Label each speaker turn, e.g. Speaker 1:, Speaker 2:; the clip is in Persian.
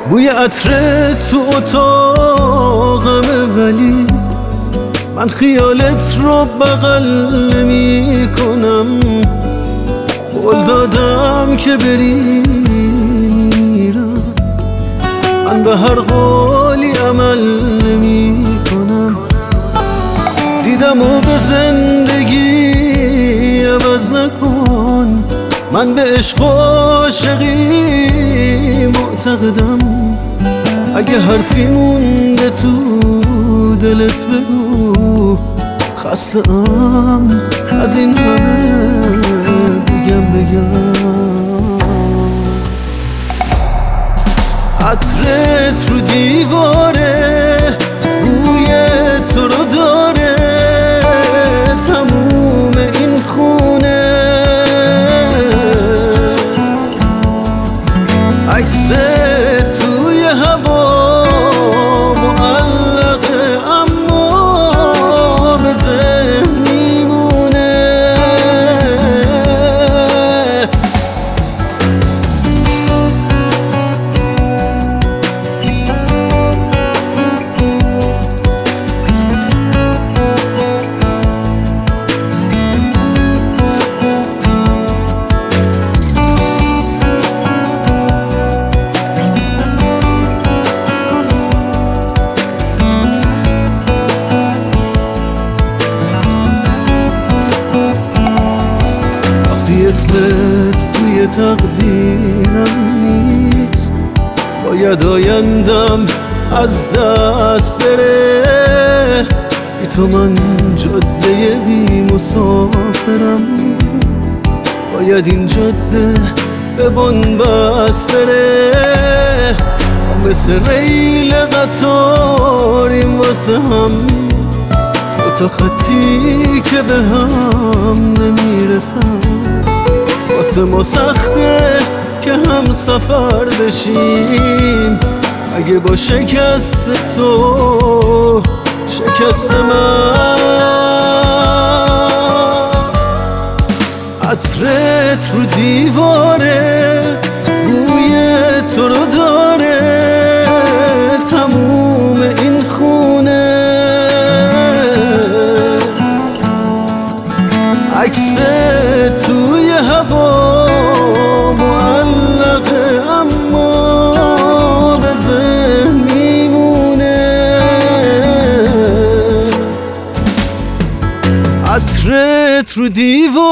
Speaker 1: بوی عطر تو اتاقمه، ولی من خیالت رو بغل نمی کنم. قول دادم که بری میرم، من به هر قولی عمل نمی کنم. دیدم و به زندگی عوض نکن، من به عشق و عاشقی معتقدم. اگه حرفی مونده تو دلت بگو، خسته‌ام از این همه بگم. عطرت رو دیواره، بوی تو رو داره تموم این خونه. عکست توی هوا معلقه، اما به ذهن میمونه. اسمت توی تقدیرم نیست، باید آیندم از دست بره. بی تو من جاده بی مسافرم، باید این جاده به بنبست بره. ما مثل ریل قطاریم واسه هم، دو تا خطی که به هم نمیرسم. واسه ما سخته که هم سفر بشیم، اگه با شکست تو شکست من. عطرت رو دیواره، بوی تو رو داره تموم این خونه. عکس توی هوا معلقه، اما به ذهن میمونه. عطرت رو دیوار